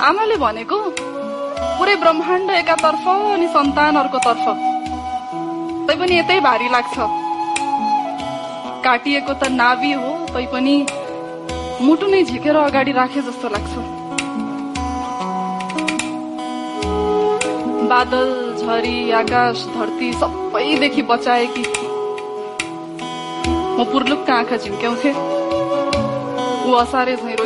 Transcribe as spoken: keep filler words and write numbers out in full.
आमाले भनेको पुरै ब्रह्माण्ड एकातर्फ अनि सन्तान अर्कोतर्फ, तैपनि यतै भारी लाग्छ। काटिएको त नाभि हो, तैपनि मुटु नै झिकेर अगाडि राखे जस्तो लाग्छ। बादल, झरी, आकाश, धरती सबैदेखि बचाएकी म पुर्लुक्क आँखा झिम्क्याउँथे। ऊ असारे झैँ